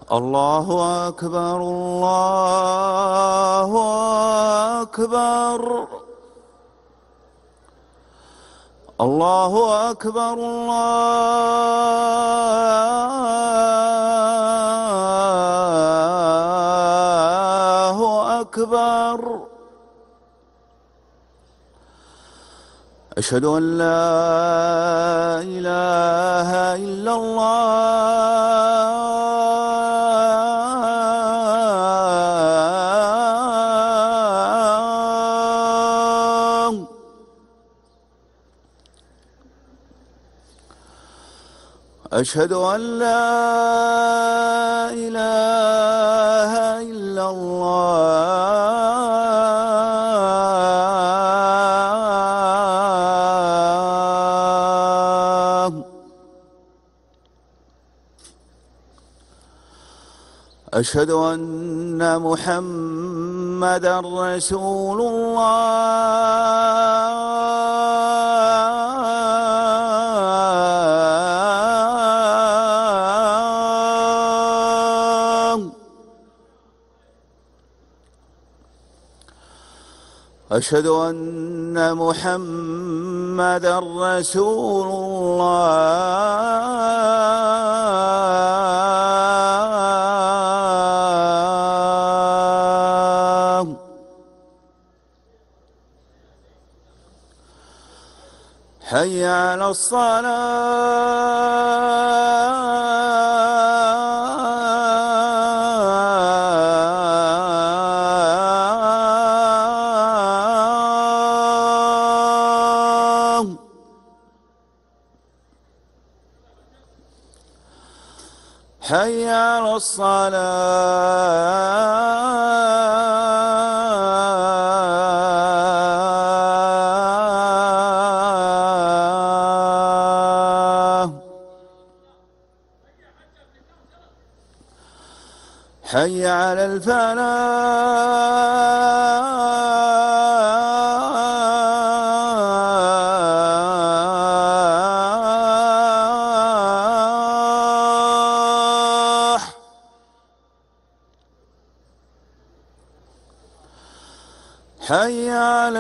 الله أكبر الله أكبر الله أكبر الله أكبر. أشهد أن لا إله إلا الله. أشهد أن لا إله إلا الله. أشهد أن محمدًا رسول الله. أشهد أن محمدًا رسول الله. حي على الصلاة. حي على الصلاة. حي على الفلاح. حي على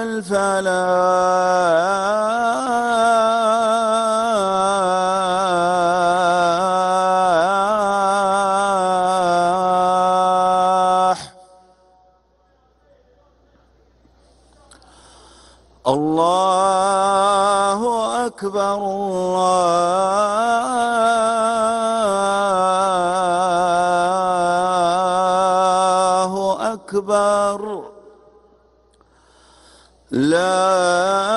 الفلاح. الله أكبر الله أكبر. لا